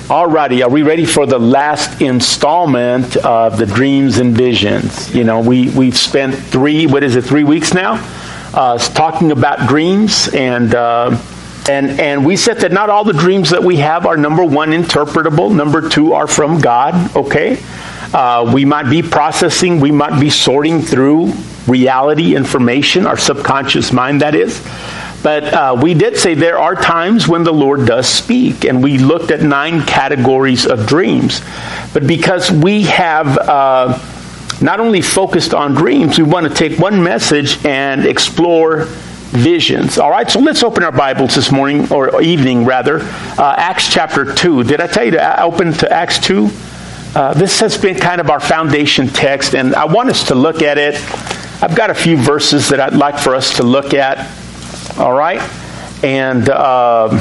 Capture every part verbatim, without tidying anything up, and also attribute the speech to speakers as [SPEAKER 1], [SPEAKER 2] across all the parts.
[SPEAKER 1] Alrighty, are we ready for the last installment of the dreams and visions? You know, we, we've spent three, what is it, three weeks now, uh, talking about dreams, and uh, and and we said that not all the dreams that we have are, number one, interpretable, number two, are from God, okay? Uh, we might be processing, we might be sorting through reality information, our subconscious mind, that is. But uh, we did say there are times when the Lord does speak, and we looked at nine categories of dreams. But because we have uh, not only focused on dreams, we want to take one message and explore visions. All right, so let's open our Bibles this morning, or evening rather, uh, Acts chapter two. Did I tell you to open to Acts two? Uh, this has been kind of our foundation text, and I want us to look at it. I've got a few verses that I'd like for us to look at. All right, and uh,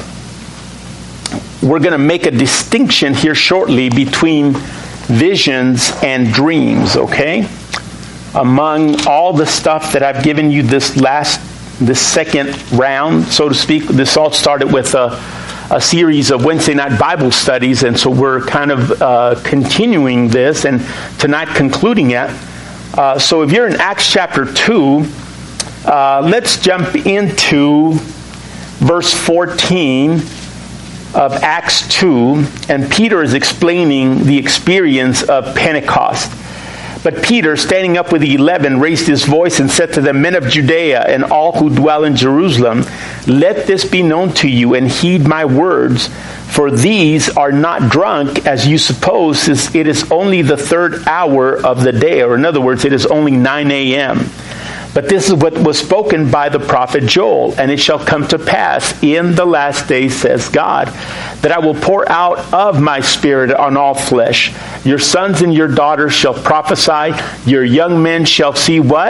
[SPEAKER 1] we're going to make a distinction here shortly between visions and dreams, okay? Among all the stuff that I've given you this last, this second round, so to speak, this all started with a, a series of Wednesday night Bible studies, and so we're kind of uh, continuing this, and tonight concluding it. Uh, so if you're in Acts chapter two, Uh, let's jump into verse fourteen of Acts two, and Peter is explaining the experience of Pentecost. But Peter, standing up with the eleven, raised his voice and said to them, "Men of Judea and all who dwell in Jerusalem, let this be known to you, and heed my words. For these are not drunk, as you suppose. It is only the third hour of the day." Or in other words, it is only nine a.m. "But this is what was spoken by the prophet Joel. And it shall come to pass in the last days, says God, that I will pour out of my spirit on all flesh. Your sons and your daughters shall prophesy. Your young men shall see" what?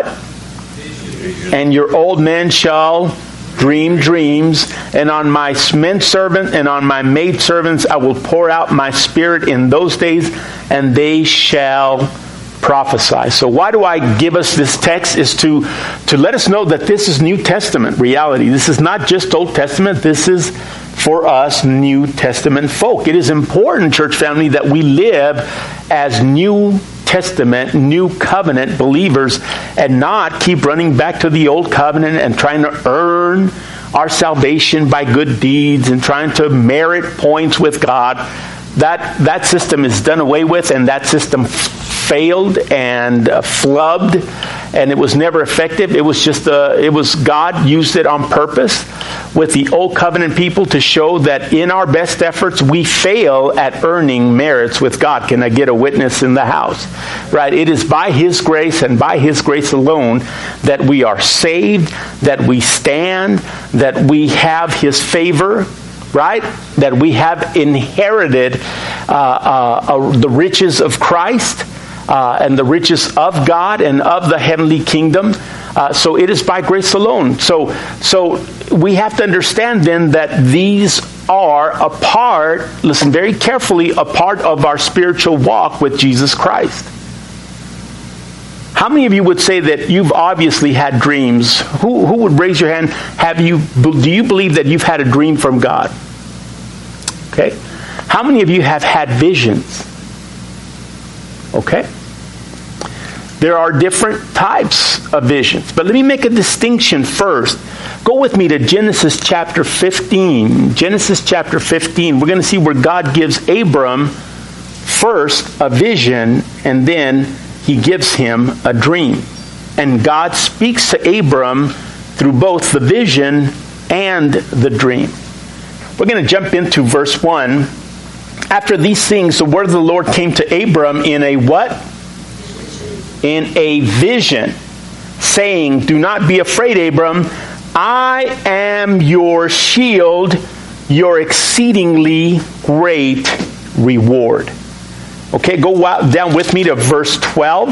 [SPEAKER 1] "And your old men shall dream dreams. And on my men servant and on my maid servants I will pour out my spirit in those days, and they shall prophesy." So why do I give us this text? Is to, to let us know that this is New Testament reality. This is not just Old Testament. This is, for us, New Testament folk. It is important, church family, that we live as New Testament, New Covenant believers, and not keep running back to the Old Covenant and trying to earn our salvation by good deeds and trying to merit points with God. That, that system is done away with, and that system failed and uh, flubbed, and it was never effective. It was just uh, it was God used it on purpose with the Old Covenant people to show that in our best efforts we fail at earning merits with God. Can I get a witness in the house? Right? It is by His grace and by His grace alone that we are saved, that we stand, that we have His favor. Right? That we have inherited uh, uh, uh, the riches of Christ uh, and the riches of God and of the heavenly kingdom. Uh, so it is by grace alone. So, so we have to understand then that these are a part, listen very carefully, a part of our spiritual walk with Jesus Christ. How many of you would say that you've obviously had dreams? Who, who would raise your hand? Have you? Do you believe that you've had a dream from God? Okay. How many of you have had visions? Okay. There are different types of visions. But let me make a distinction first. Go with me to Genesis chapter fifteen. Genesis chapter fifteen. We're going to see where God gives Abram first a vision, and then He gives him a dream. And God speaks to Abram through both the vision and the dream. We're going to jump into verse one. "After these things, the word of the Lord came to Abram in a" what? "In a vision, saying, do not be afraid, Abram. I am your shield, your exceedingly great reward." Okay, go down with me to verse twelve.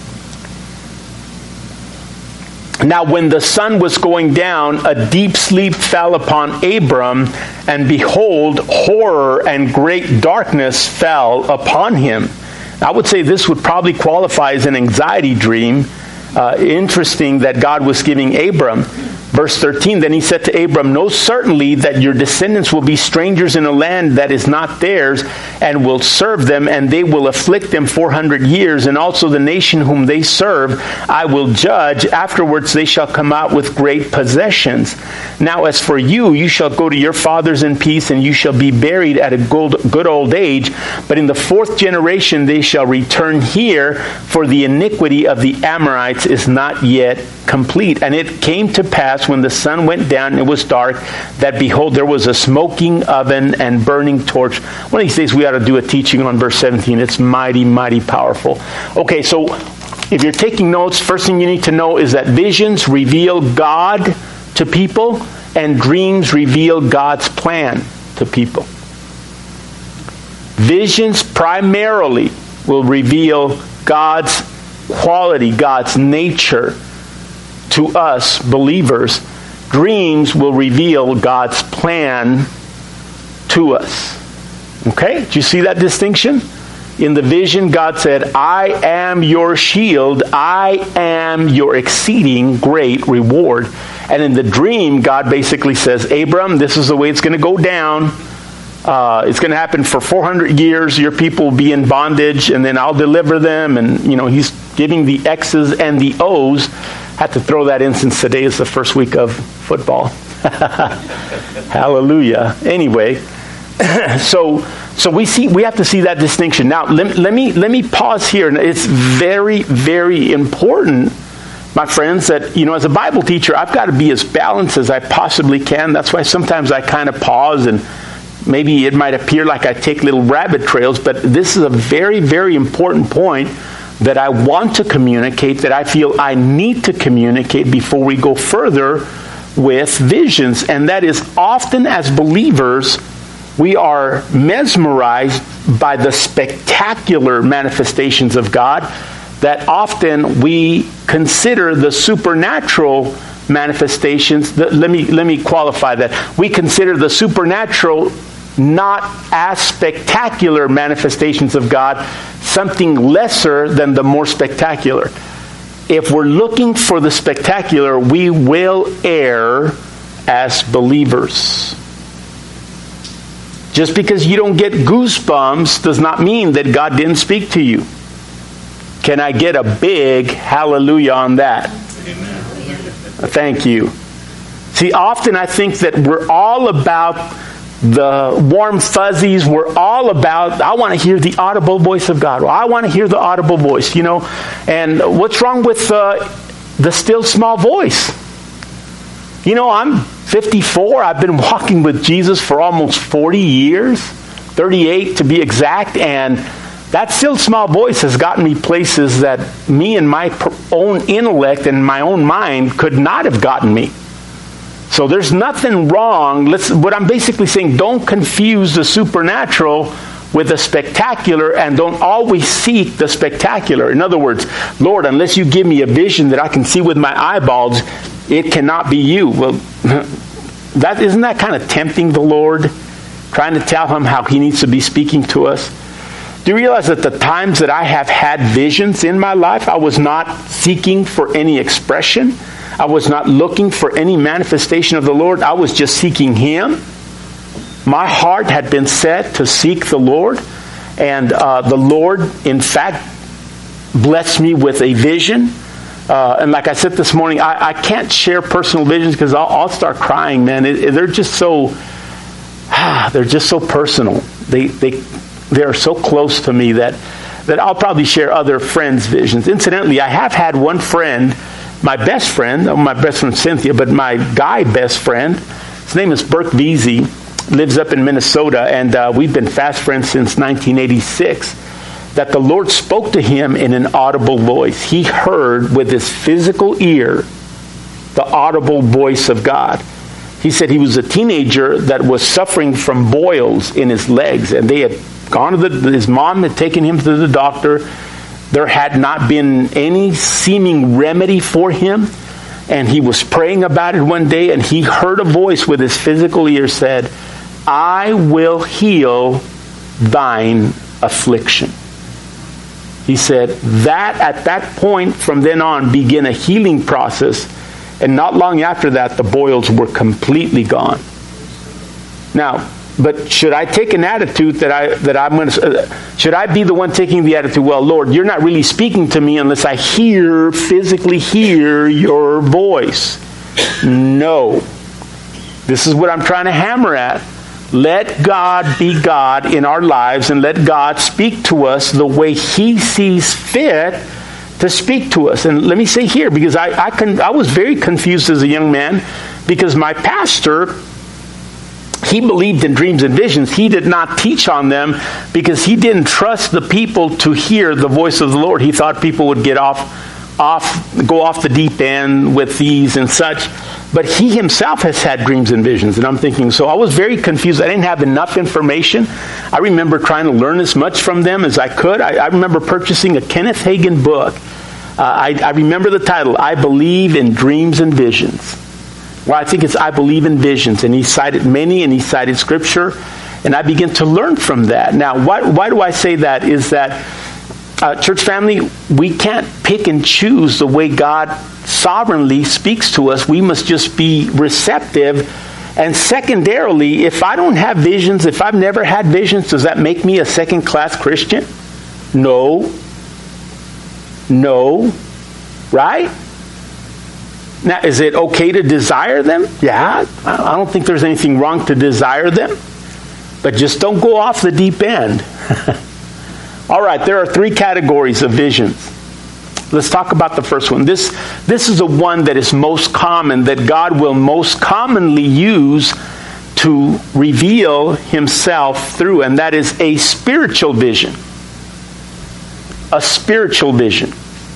[SPEAKER 1] "Now when the sun was going down, a deep sleep fell upon Abram, and behold, horror and great darkness fell upon him." I would say this would probably qualify as an anxiety dream. Uh, interesting that God was giving Abram. Verse thirteen, then he said to Abram, know certainly that your descendants will be strangers in a land that is not theirs, and will serve them, and they will afflict them four hundred years, and also the nation whom they serve I will judge. Afterwards they shall come out with great possessions. Now as for you, you shall go to your fathers in peace, and you shall be buried at a good old age. But in the fourth generation they shall return here, for the iniquity of the Amorites is not yet complete. And it came to pass, when the sun went down and it was dark, that behold, there was a smoking oven and burning torch. One of these days we ought to do a teaching on verse seventeen. It's mighty, mighty powerful. Okay, so if you're taking notes, first thing you need to know is that visions reveal God to people, and dreams reveal God's plan to people. Visions primarily will reveal God's quality, God's nature to us believers. Dreams will reveal God's plan to us. Okay? Do you see that distinction? In the vision, God said, I am your shield. I am your exceeding great reward. And in the dream, God basically says, Abram, this is the way it's going to go down. Uh, it's going to happen for four hundred years. Your people will be in bondage, and then I'll deliver them. And, you know, he's giving the X's and the O's. I have to throw that in since today is the first week of football. Hallelujah. Anyway, so so we see we have to see that distinction. Now, let, let me let me pause here. It's very, very important, my friends, that, you know, as a Bible teacher, I've got to be as balanced as I possibly can. That's why sometimes I kind of pause, and maybe it might appear like I take little rabbit trails, but this is a very, very important point that I want to communicate, that I feel I need to communicate before we go further with visions. And that is, often as believers, we are mesmerized by the spectacular manifestations of God, that often we consider the supernatural manifestations. The, let me let me qualify that. We consider the supernatural not as spectacular manifestations of God, something lesser than the more spectacular. If we're looking for the spectacular, we will err as believers. Just because you don't get goosebumps does not mean that God didn't speak to you. Can I get a big hallelujah on that? Amen. Thank you. See, often I think that we're all about the warm fuzzies. We're all about, I want to hear the audible voice of God. Well, I want to hear the audible voice, you know. And what's wrong with uh, the still small voice? You know, I'm fifty-four. I've been walking with Jesus for almost forty years, thirty-eight to be exact. And that still small voice has gotten me places that me and my own intellect and my own mind could not have gotten me. So there's nothing wrong. Let's, what I'm basically saying, don't confuse the supernatural with the spectacular, and don't always seek the spectacular. In other words, Lord, unless you give me a vision that I can see with my eyeballs, it cannot be you. Well, that isn't that kind of tempting the Lord, trying to tell him how he needs to be speaking to us? Do you realize that the times that I have had visions in my life, I was not seeking for any expression? I was not looking for any manifestation of the Lord. I was just seeking him. My heart had been set to seek the Lord. And uh, the Lord, in fact, blessed me with a vision. Uh, and like I said this morning, I, I can't share personal visions because I'll, I'll start crying, man. It, it, they're just so, ah, they're just so personal. They they they are so close to me that that I'll probably share other friends' visions. Incidentally, I have had one friend, my best friend, oh, my best friend Cynthia, but my guy best friend, his name is Burke Veazey, lives up in Minnesota, and uh, we've been fast friends since nineteen eighty-six, that the Lord spoke to him in an audible voice. He heard with his physical ear the audible voice of God. He said he was a teenager that was suffering from boils in his legs, and they had gone to the, his mom had taken him to the doctor. There had not been any seeming remedy for him. And he was praying about it one day, and he heard a voice with his physical ear said, I will heal thine affliction. He said that at that point from then on began a healing process. And not long after that, the boils were completely gone. Now, but should I take an attitude that I that I'm going to? Uh, should I be the one taking the attitude? Well, Lord, you're not really speaking to me unless I hear physically hear your voice. No, this is what I'm trying to hammer at. Let God be God in our lives, and let God speak to us the way He sees fit to speak to us. And let me say here, because I I, can, I was very confused as a young man, because my pastor, he believed in dreams and visions. He did not teach on them because he didn't trust the people to hear the voice of the Lord. He thought people would get off, off, go off the deep end with these and such. But he himself has had dreams and visions. And I'm thinking, so I was very confused. I didn't have enough information. I remember trying to learn as much from them as I could. I, I remember purchasing a Kenneth Hagin book. Uh, I, I remember the title, I Believe in Dreams and Visions. Well, I think it's I Believe in Visions. And he cited many, and he cited Scripture. And I began to learn from that. Now, why, why do I say that? Is that, uh, church family, we can't pick and choose the way God sovereignly speaks to us. We must just be receptive. And secondarily, if I don't have visions, if I've never had visions, does that make me a second-class Christian? No. No. Right? Now, is it okay to desire them? Yeah, I don't think there's anything wrong to desire them. But just don't go off the deep end. All right, there are three categories of visions. Let's talk about the first one. This, this is the one that is most common, that God will most commonly use to reveal Himself through, and that is a spiritual vision. A spiritual vision.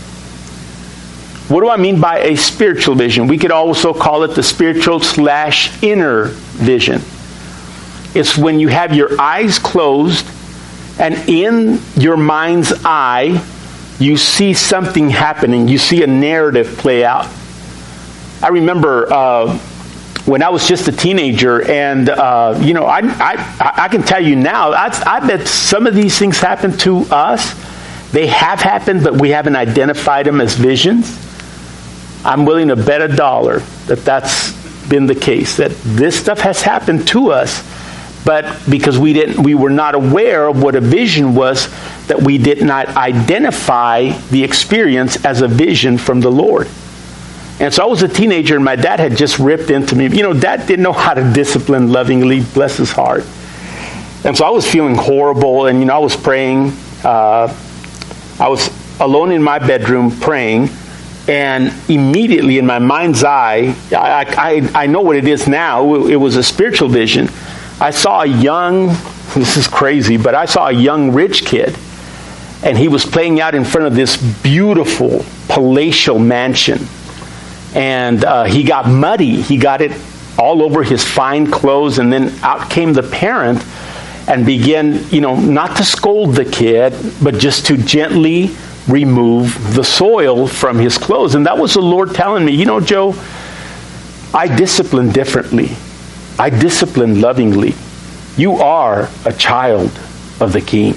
[SPEAKER 1] What do I mean by a spiritual vision? We could also call it the spiritual slash inner vision. It's when you have your eyes closed, and in your mind's eye, you see something happening. You see a narrative play out. I remember uh, when I was just a teenager, and uh, you know, I, I I can tell you now, I, I bet some of these things happen to us. They have happened, but we haven't identified them as visions. I'm willing to bet a dollar that that's been the case, that this stuff has happened to us, but because we didn't, we were not aware of what a vision was, that we did not identify the experience as a vision from the Lord. And so I was a teenager, and my dad had just ripped into me. You know, Dad didn't know how to discipline lovingly, bless his heart. And so I was feeling horrible, and you know, I was praying. Uh, I was alone in my bedroom praying, and immediately in my mind's eye, I, I, I know what it is now. It was a spiritual vision. I saw a young, this is crazy, but I saw a young rich kid, and he was playing out in front of this beautiful palatial mansion. And uh, he got muddy. He got it all over his fine clothes, and then out came the parent and began, you know, not to scold the kid, but just to gently remove the soil from his clothes. And that was the Lord telling me, you know, Joe, I discipline differently. I discipline lovingly. You are a child of the King.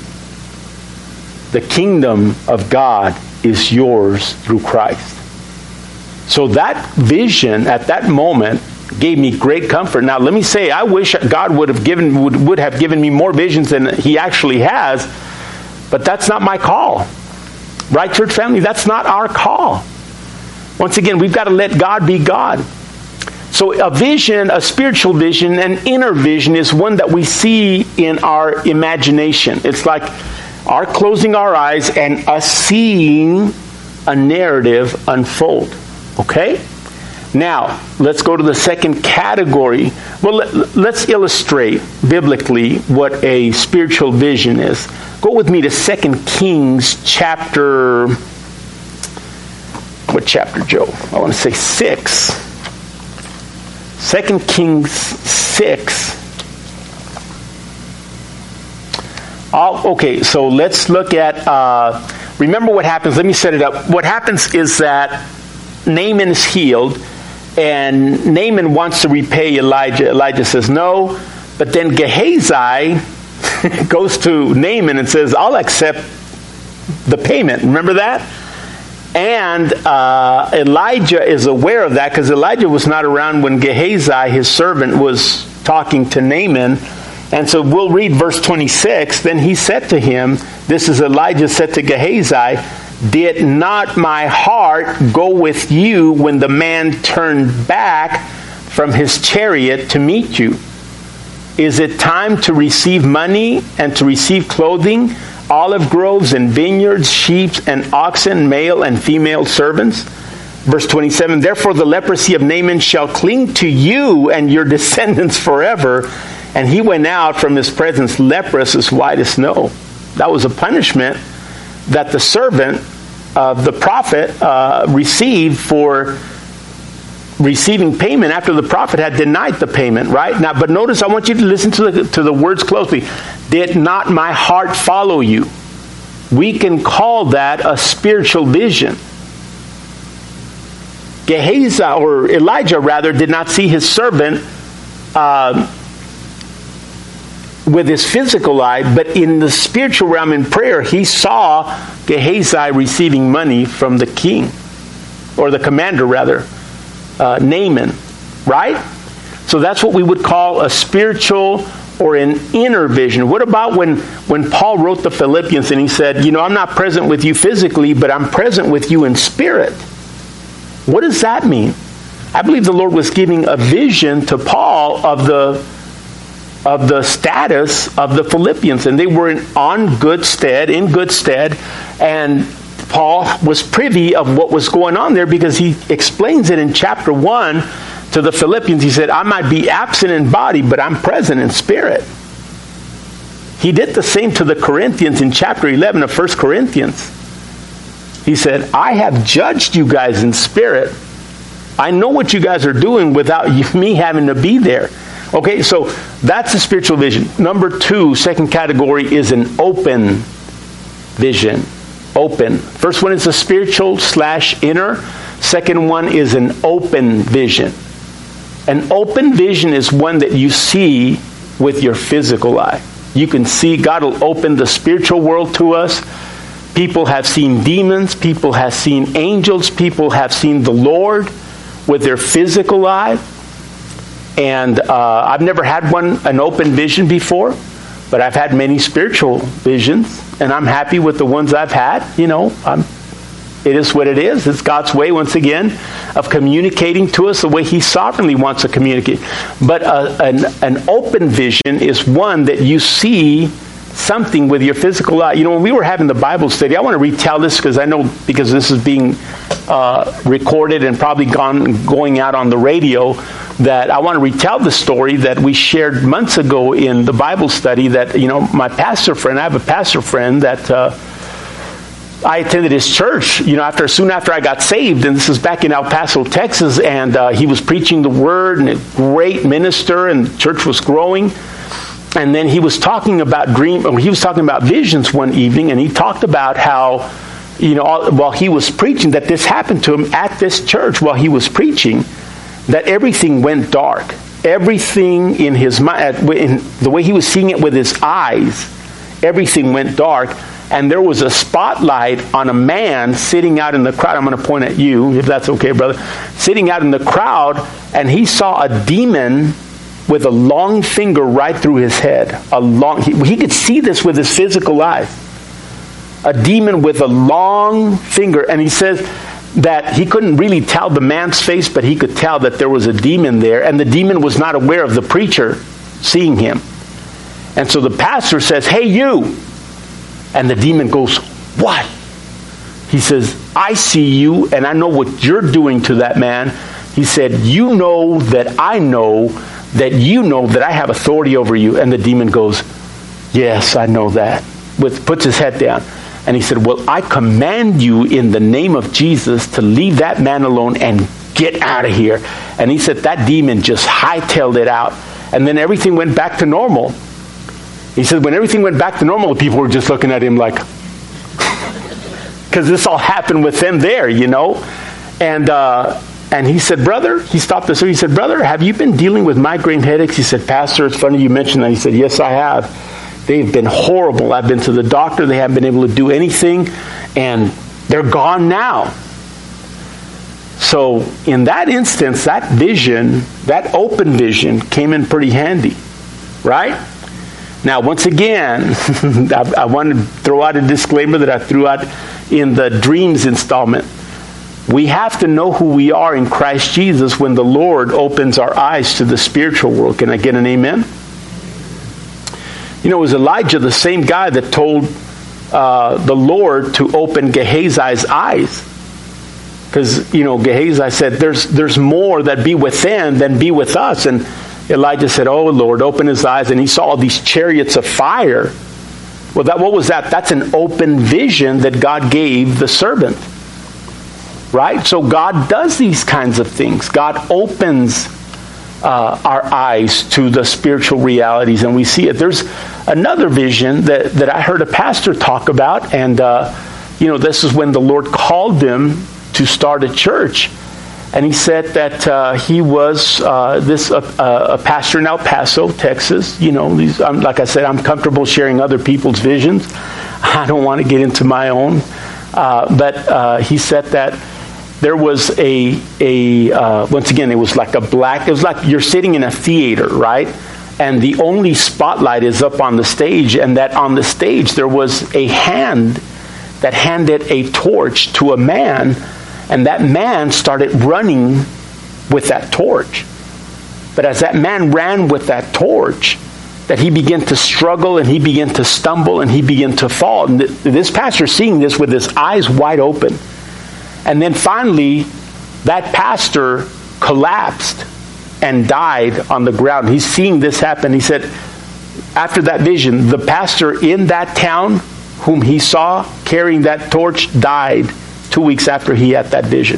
[SPEAKER 1] The kingdom of God is yours through Christ. So that vision at that moment gave me great comfort. Now, let me say, I wish God would have given would, would have given me more visions than He actually has, but that's not my call. Right, church family? That's not our call. Once again, we've got to let God be God. So a vision, a spiritual vision, an inner vision is one that we see in our imagination. It's like our closing our eyes and us seeing a narrative unfold. Okay? Now, let's go to the second category. Well, let, let's illustrate biblically what a spiritual vision is. Go with me to Second Kings chapter, what chapter, Joe? I want to say six. Second Kings six. Oh, okay, so let's look at, uh, remember what happens. Let me set it up. What happens is that Naaman is healed, and Naaman wants to repay Elijah. Elijah says no, but then Gehazi goes to Naaman and says, I'll accept the payment. Remember that? And uh, Elijah is aware of that because Elijah was not around when Gehazi, his servant, was talking to Naaman. And so we'll read verse twenty-six. Then he said to him, this is Elijah said to Gehazi, did not my heart go with you when the man turned back from his chariot to meet you? Is it time to receive money and to receive clothing, olive groves and vineyards, sheep and oxen, male and female servants? Verse twenty-seven, therefore the leprosy of Naaman shall cling to you and your descendants forever. And he went out from his presence leprous as white as snow. That was a punishment that the servant of the prophet uh, received for receiving payment after the prophet had denied the payment, right? Now, but notice, I want you to listen to the, to the words closely. Did not my heart follow you? We can call that a spiritual vision. Gehazi, or Elijah rather, did not see his servant uh, with his physical eye, but in the spiritual realm in prayer, he saw Gehazi receiving money from the king, or the commander rather, uh, Naaman, right? So that's what we would call a spiritual or an inner vision. What about when, when Paul wrote the Philippians and he said, you know, I'm not present with you physically, but I'm present with you in spirit? What does that mean? I believe the Lord was giving a vision to Paul of the of the status of the Philippians, and they were in, on good stead, in good stead, and Paul was privy of what was going on there because he explains it in chapter one to the Philippians. He said, I might be absent in body, but I'm present in spirit. He did the same to the Corinthians in chapter eleven of First Corinthians. He said, I have judged you guys in spirit. I know what you guys are doing without you, me having to be there. Okay, so that's a spiritual vision. Number two, second category, is an open vision. Open. First one is a spiritual slash inner. Second one is an open vision. An open vision is one that you see with your physical eye. You can see, God will open the spiritual world to us. People have seen demons. People have seen angels. People have seen the Lord with their physical eye. And uh, I've never had one, an open vision before, but I've had many spiritual visions, and I'm happy with the ones I've had. You know, I'm, it is what it is. It's God's way, once again, of communicating to us the way He sovereignly wants to communicate. But uh, an, an open vision is one that you see something with your physical eye. You know, when we were having the Bible study, I want to retell this because I know, because this is being uh, recorded and probably gone going out on the radio, that I want to retell the story that we shared months ago in the Bible study. That, you know, my pastor friend, I have a pastor friend that uh, I attended his church, you know, after soon after I got saved, and this is back in El Paso, Texas, and uh, he was preaching the word, and a great minister, and the church was growing. And then he was talking about dream, or he was talking about visions one evening, and he talked about how, you know, while he was preaching, that this happened to him at this church while he was preaching, that everything went dark. Everything in his mind, in the way he was seeing it with his eyes, everything went dark. And there was a spotlight on a man sitting out in the crowd. I'm going to point at you, if that's okay, brother. Sitting out in the crowd, and he saw a demon with a long finger right through his head. A long, he, he could see this with his physical eyes. A demon with a long finger. And he says that he couldn't really tell the man's face, but he could tell that there was a demon there. And the demon was not aware of the preacher seeing him. And so the pastor says, hey, you. And the demon goes, what? He says, I see you, and I know what you're doing to that man. He said, you know that I know that you know that I have authority over you. And the demon goes, yes, I know that. With, puts his head down. And he said, well, I command you in the name of Jesus to leave that man alone and get out of here. And he said that demon just hightailed it out. And then everything went back to normal. He said when everything went back to normal, people were just looking at him like, because this all happened with them there, you know. And uh, and he said, brother, he stopped us. He said, brother, have you been dealing with migraine headaches? He said, pastor, it's funny you mentioned that. He said, yes, I have. They've been horrible. I've been to the doctor. They haven't been able to do anything. And They're gone now. So in that instance, that vision, that open vision, came in pretty handy, right? Now, once again, I, I want to throw out a disclaimer that I threw out in the dreams installment. We have to know who we are in Christ Jesus when the Lord opens our eyes to the spiritual world. Can I get an amen? You know, it was Elijah, the same guy that told uh, the Lord to open Gehazi's eyes. Because, you know, Gehazi said, there's there's more that be within than be with us. And Elijah said, oh, Lord, open his eyes. And he saw these chariots of fire. Well, that what was that? That's an open vision that God gave the servant. Right? So God does these kinds of things. God opens uh, our eyes to the spiritual realities, and we see it. There's another vision that, that I heard a pastor talk about. And, uh, you know, this is when the Lord called him to start a church. And he said that uh, he was uh, this uh, uh, a pastor in El Paso, Texas. You know, these, um, like I said, I'm comfortable sharing other people's visions. I don't want to get into my own. Uh, but uh, he said that there was a, a uh, once again, it was like a black, it was like you're sitting in a theater, right? And the only spotlight is up on the stage. And that on the stage there was a hand that handed a torch to a man. And that man started running with that torch. But as that man ran with that torch, that he began to struggle and he began to stumble and he began to fall. And th- this pastor seeing this with his eyes wide open. And then finally, that pastor collapsed and died on the ground. He's seeing this happen. He said, after that vision, the pastor in that town whom he saw carrying that torch died two weeks after he had that vision.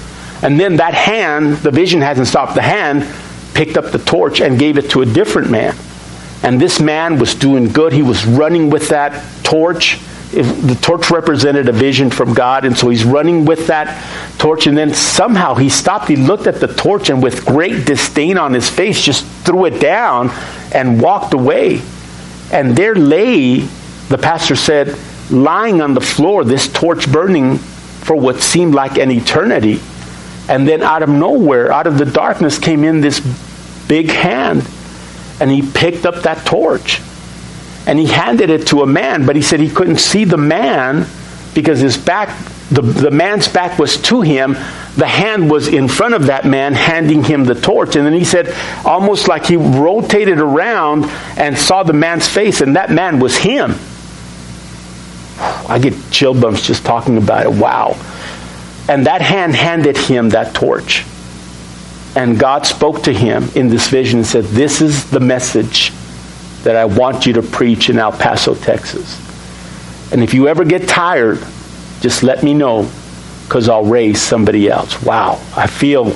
[SPEAKER 1] And then that hand, the vision hasn't stopped. The hand picked up the torch and gave it to a different man. And this man was doing good. He was running with that torch. It, the torch represented a vision from God. And so he's running with that torch. And then somehow he stopped. He looked at the torch and with great disdain on his face just threw it down and walked away. And there lay, the pastor said, lying on the floor, this torch burning for what seemed like an eternity. And then out of nowhere, out of the darkness, came in this big hand. And he picked up that torch. And he handed it to a man. But he said he couldn't see the man because his back, the, the man's back was to him. The hand was in front of that man handing him the torch. And then he said almost like he rotated around and saw the man's face. And that man was him. I get chill bumps just talking about it. Wow. And that hand handed him that torch. And God spoke to him in this vision and said, this is the message that I want you to preach in El Paso, Texas. And if you ever get tired, just let me know, because I'll raise somebody else. Wow. I feel,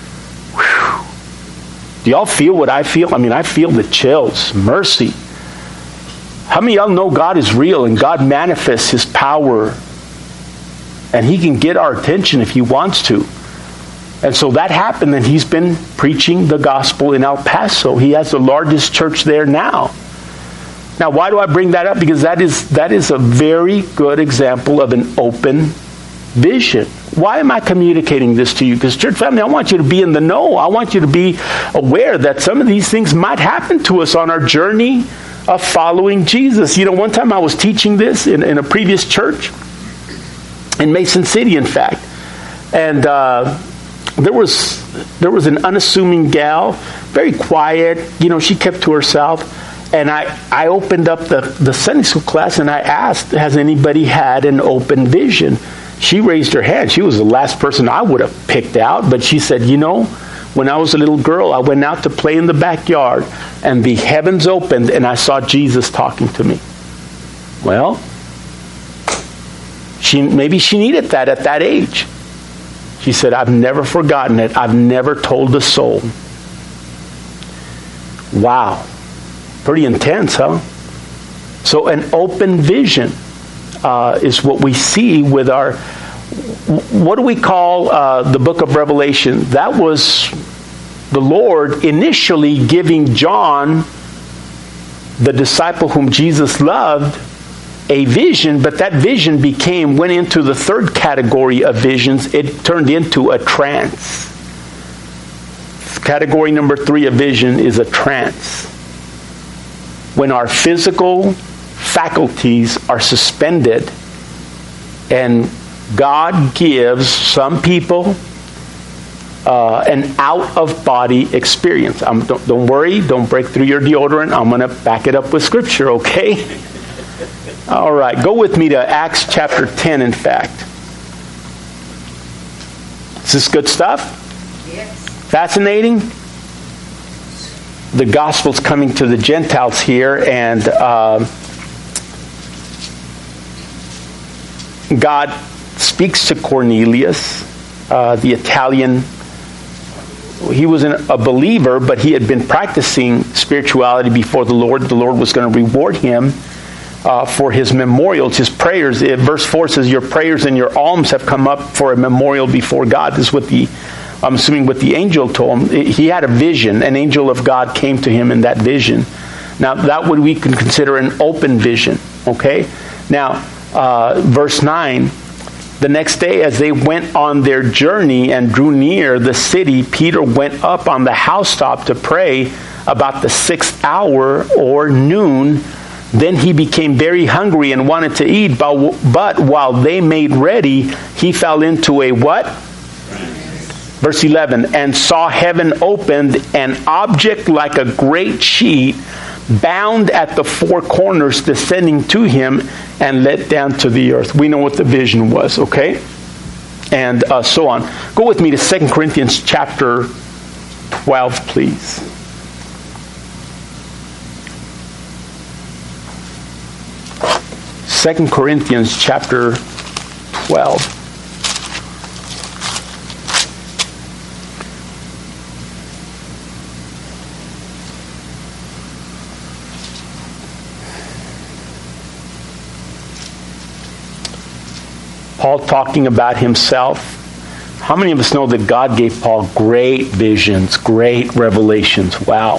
[SPEAKER 1] whew. Do y'all feel what I feel? I mean, I feel the chills. Mercy. How many of y'all know God is real and God manifests His power and He can get our attention if He wants to? And so that happened, and he's been preaching the gospel in El Paso. He has the largest church there now. Now, why do I bring that up? Because that is that is a very good example of an open vision. Why am I communicating this to you? Because, church family, I want you to be in the know. I want you to be aware that some of these things might happen to us on our journey of following Jesus. You know, one time I was teaching this in, in a previous church in Mason City, in fact. And uh, there was there was an unassuming gal, very quiet. You know, she kept to herself. And I, I opened up the, the Sunday school class and I asked, has anybody had an open vision? She raised her hand. She was the last person I would have picked out. But she said, you know, when I was a little girl, I went out to play in the backyard and the heavens opened and I saw Jesus talking to me. Well, she maybe she needed that at that age. She said, I've never forgotten it. I've never told a soul. Wow. Pretty intense, huh? So an open vision uh, is what we see with our, what do we call uh, the book of Revelation? That was the Lord initially giving John, the disciple whom Jesus loved, a vision, but that vision became, went into the third category of visions. It turned into a trance. Category number three of vision is a trance. When our physical faculties are suspended and God gives some people uh, an out-of-body experience. Um, don't, don't worry, don't break through your deodorant. I'm going to back it up with Scripture, okay? All right, go with me to Acts chapter ten, in fact. Is this good stuff?
[SPEAKER 2] Yes.
[SPEAKER 1] Fascinating? The gospel's coming to the Gentiles here, and uh, God speaks to Cornelius, uh, the Italian. He was an, a believer, but he had been practicing spirituality before the Lord. The Lord was going to reward him uh, for his memorials, his prayers. Verse four says, your prayers and your alms have come up for a memorial before God. This is what the, I'm assuming what the angel told him. He had a vision. An angel of God came to him in that vision. Now, that would we can consider an open vision. Okay? Now, uh, verse nine, the next day as they went on their journey and drew near the city, Peter went up on the housetop to pray about the sixth hour or noon. Then he became very hungry and wanted to eat, but, but while they made ready, he fell into a what? Verse eleven, and saw heaven opened, an object like a great sheet, bound at the four corners, descending to him and let down to the earth. We know what the vision was, okay? And uh, so on. Go with me to Second Corinthians chapter twelve, please. Second Corinthians chapter twelve. Paul talking about himself. How many of us know that God gave Paul great visions, great revelations? Wow.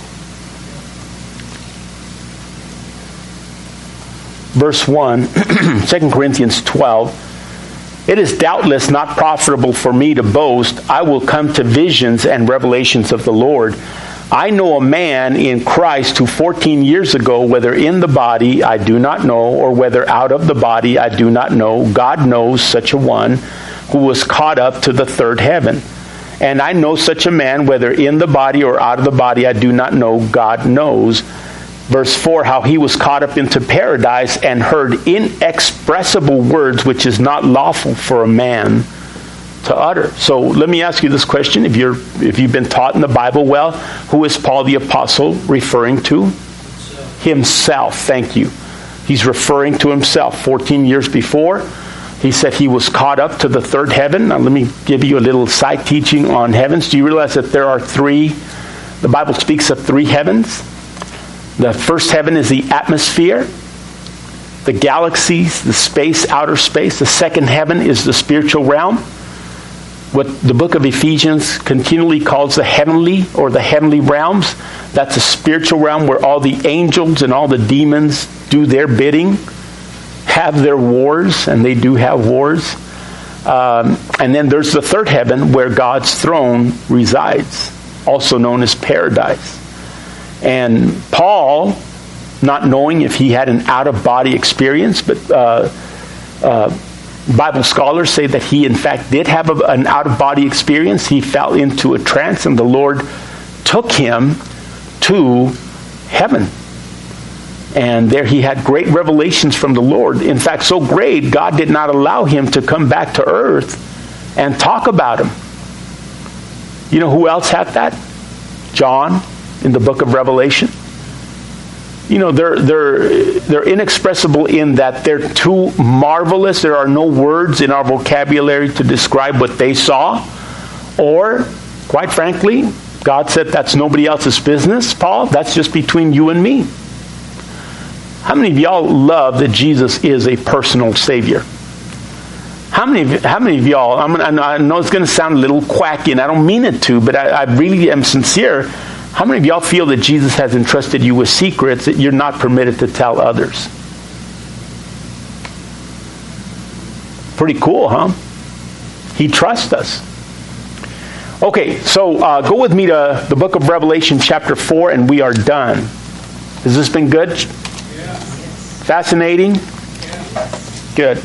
[SPEAKER 1] Verse one, Second Corinthians twelve. It is doubtless not profitable for me to boast. I will come to visions and revelations of the Lord. I know a man in Christ who fourteen years ago, whether in the body, I do not know, or whether out of the body, I do not know. God knows such a one, who was caught up to the third heaven. And I know such a man, whether in the body or out of the body, I do not know. God knows. Verse four, how he was caught up into paradise and heard inexpressible words which is not lawful for a man to utter. So let me ask you this question. If you're if you've been taught in the Bible well, who is Paul the Apostle referring to? Himself. Thank you. He's referring to himself. fourteen years before, he said he was caught up to the third heaven. Now let me give you a little side teaching on heavens. Do you realize that there are three, the Bible speaks of three heavens? The first heaven is the atmosphere, the galaxies, the space, outer space. The second heaven is the spiritual realm. What the book of Ephesians continually calls the heavenly or the heavenly realms. That's a spiritual realm where all the angels and all the demons do their bidding, have their wars, and they do have wars. Um, and then there's the third heaven where God's throne resides, also known as paradise. And Paul, not knowing if he had an out-of-body experience, but uh, uh, Bible scholars say that he in fact did have a, an out-of-body experience. He fell into a trance and the Lord took him to heaven. And there he had great revelations from the Lord. In fact, so great, God did not allow him to come back to earth and talk about him. You know who else had that? John in the book of Revelation. You know, they're they're they're inexpressible in that they're too marvelous. There are no words in our vocabulary to describe what they saw. Or, quite frankly, God said that's nobody else's business, Paul. That's just between you and me. How many of y'all love that Jesus is a personal Savior? How many of, how many of y'all, I'm, I know it's going to sound a little quacky, and I don't mean it to, but I, I really am sincere. How many of y'all feel that Jesus has entrusted you with secrets that you're not permitted to tell others? Pretty cool, huh? He trusts us. Okay, so uh, go with me to the book of Revelation chapter four, and we are done. Has this been good? Yeah. Fascinating? Yeah. Good.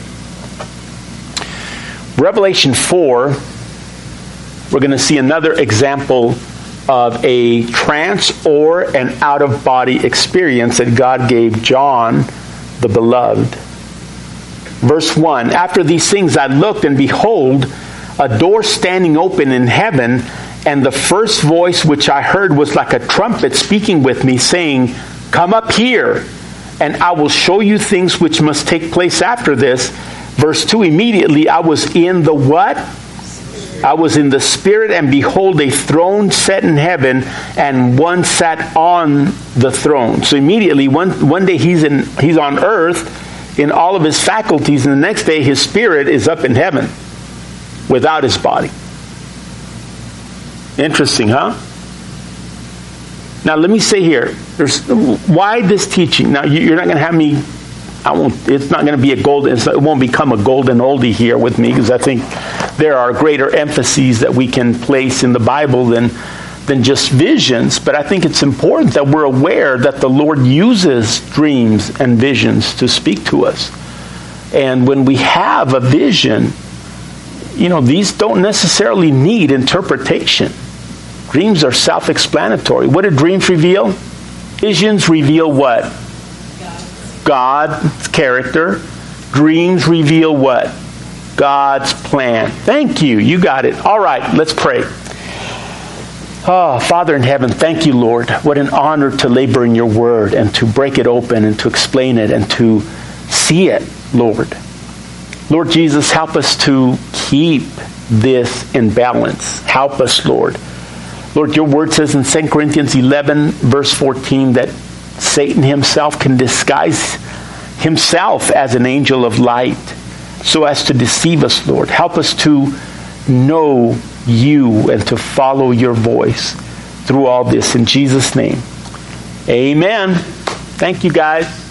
[SPEAKER 1] Revelation four, we're going to see another example of a trance or an out-of-body experience that God gave John, the beloved. Verse one, after these things I looked, and behold, a door standing open in heaven, and the first voice which I heard was like a trumpet speaking with me, saying, come up here, and I will show you things which must take place after this. Verse two, immediately I was in the what? I was in the Spirit, and behold, a throne set in heaven, and one sat on the throne. So immediately, one, one day he's in he's on earth in all of his faculties, and the next day his spirit is up in heaven without his body. Interesting, huh? Now let me say here, there's why this teaching. Now you're not going to have me. I won't. It's not going to be a golden. It won't become a golden oldie here with me, because I think there are greater emphases that we can place in the Bible than than just visions. But I think it's important that we're aware that the Lord uses dreams and visions to speak to us. And when we have a vision, you know, these don't necessarily need interpretation. Dreams are self-explanatory. What do dreams reveal? Visions reveal what? God's character. Dreams reveal what? God's plan. Thank you. You got it. All right, let's pray. Oh, Father in heaven, thank you, Lord. What an honor to labor in your word and to break it open and to explain it and to see it, Lord. Lord Jesus, help us to keep this in balance. Help us, Lord. Lord, your word says in Second Corinthians eleven, verse fourteen, that Satan himself can disguise himself as an angel of light so as to deceive us, Lord. Help us to know you and to follow your voice through all this. In Jesus' name, amen. Thank you, guys.